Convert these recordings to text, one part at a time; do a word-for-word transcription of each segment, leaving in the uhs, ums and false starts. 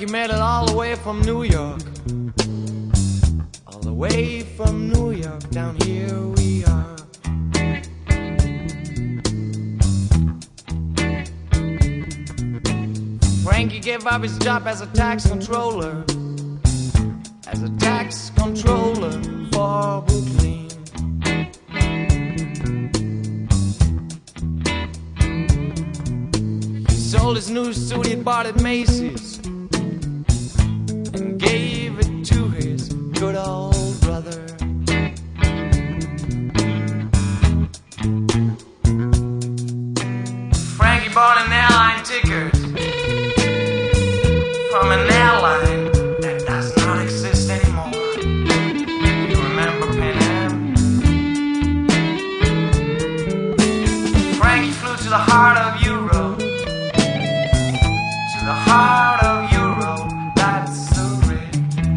made it all the way from New York. All the way from New York, down here we are. Frankie gave up his job as a tax controller, as a tax controller for Brooklyn. He sold his new suit he'd bought at Macy's and gave it to his good old brother. Frankie bought an airline ticket from an airline that does not exist anymore. You remember Pan Am? Frankie flew to the heart of Europe, to the heart of Europe, that's the rig.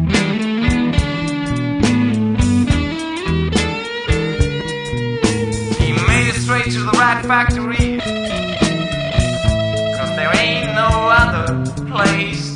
He made it straight to the Rat Factory, 'cause there ain't no other place